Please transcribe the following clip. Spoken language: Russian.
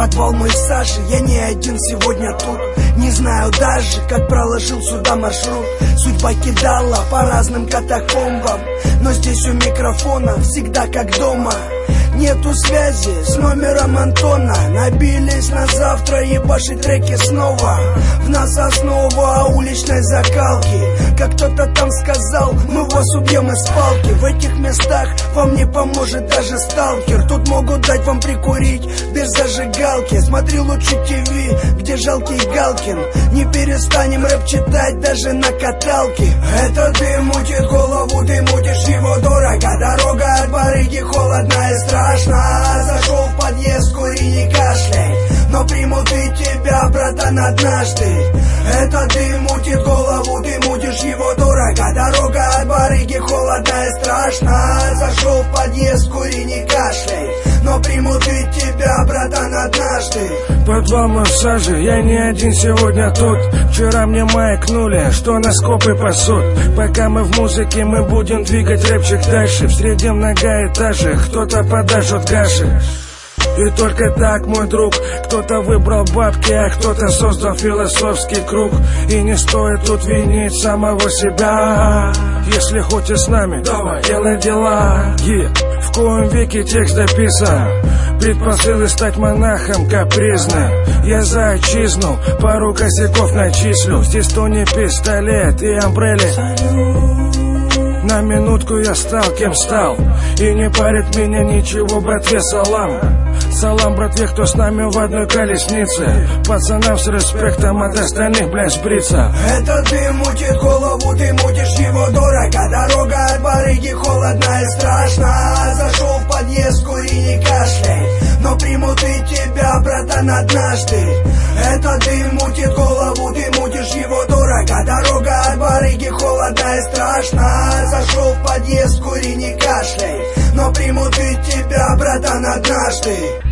Подвал мой в саже, я не один сегодня тут. Не знаю даже, как проложил сюда маршрут. Судьба кидала по разным катакомбам, но здесь у микрофона всегда как дома. Нету связи с номером Антона. Набились на завтра ебашить треки снова. В нас основа уличной закалки. Как кто-то там сказал, мы вас убьем из палки. В этих местах вам не поможет даже сталкер. Тут могут дать вам прикурить без зажигалки. Смотри лучше ТВ, где жалкий Галкин. Не перестанем рэп читать даже на каталке. Это ты мутит голову, ты мутишь его дорого. Дорога от барыги холодная и страшная. Зашел в подъезд, кури, не кашляй, но примут и тебя, братан, однажды. Это ты мутит голову, ты мутишь его дорого. Дорога от барыги холодная и страшная. Зашел в подъезд, кури, не кашляй, но примут и тебя, братан, однажды. Подвал мой в саже, я не один сегодня тут. Вчера мне маякнули, что на скопы пасут. Пока мы в музыке, мы будем двигать рэпчик дальше. В среднем многоэтаже, кто-то подажет гаши. И только так, мой друг, кто-то выбрал бабки, а кто-то создал философский круг. И не стоит тут винить самого себя. Если хочешь с нами, давай, делай дела. В коем веке текст дописан. Предпосылы стать монахом капризным. Я за отчизну пару косяков начислю. Здесь то не пистолет и амбрелли. На минутку я стал, кем стал. И не парит меня ничего, братве, салам. Салам, братве, кто с нами в одной колеснице. Пацанам с респектом от остальных, блядь, шприца. Это ты мутит голову, ты мутишь его дорого. Дорога от барыги холодная и страшная. Зашел в подъезд, кури, не кашляй, но примут и тебя, братан, однажды. Это ты мутит голову, ты мутишь его дорого. Дорога от барыги холодная и страшная. Зашел в подъезд, кури, не кашляй, но примут и тебя, братан, однажды.